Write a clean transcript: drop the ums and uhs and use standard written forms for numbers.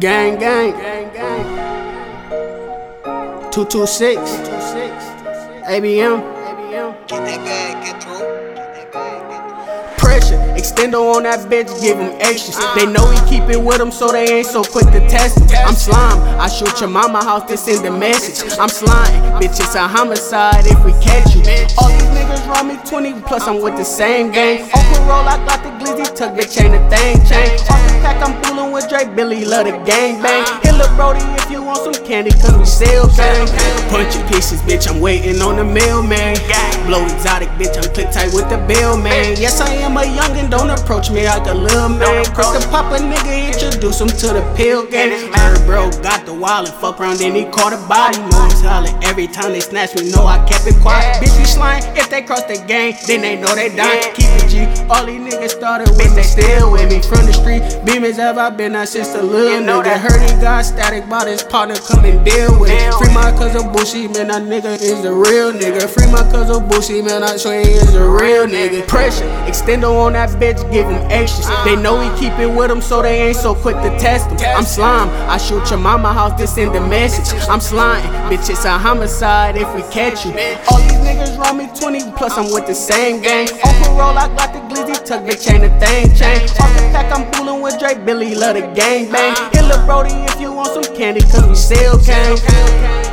Gang, gang. 226. ABM. Get that bag, get through. Pressure, extendo on that bitch, give him extras. They know we keep it with them, so they ain't so quick to test him. I'm slime, I shoot your mama house to send a message. I'm slime, bitch, it's a homicide if we catch you. All these niggas run me 20, plus I'm with the same gang. Uncle roll, I got the glizzy, tuck bitch, ain't a thing change. Off the pack, I'm fooling with Drake, Billy, love the gang bang. Hit lil' Brody if you want some candy, cause we sell gang. Punch your pieces, bitch, I'm waiting on the mailman. Blow exotic, bitch, I'm click tight with the bill, man. Yes, I am a youngin', don't approach me like a lil' man. Cause the pop a nigga, introduce him to the pill game. Heard bro got the wall and fuck around, then he caught a body. Know I'm solid every time they snatch me, know I kept it quiet. Bitch, we slime, if they cross the gang, then they know they dying. Keep it G, all these niggas started with, they still with me. From the street, beam as ever, I been out since the little nigga. Heard he got static, bought his partner, come and deal with it. Free my cousin Bushy, man, that nigga is a real nigga. Free my cousin Bushy, man, I swear he is a real nigga. Pressure, extendo on that bitch, give him extras. They know we keep it with them, so they ain't so quick to test them. I'm slime, I shoot your mama house to send a message. I'm slime, bitch, it's a homicide if we catch you. All these niggas run me 20, plus I'm with the same gang. Uncle roll, I got the glizzy, tuck bitch, ain't a thing change. Off the pack, I'm fooling with Drake, Billy, love the gang bang. Hit lil' Brody if you want some candy, cause we sell gang.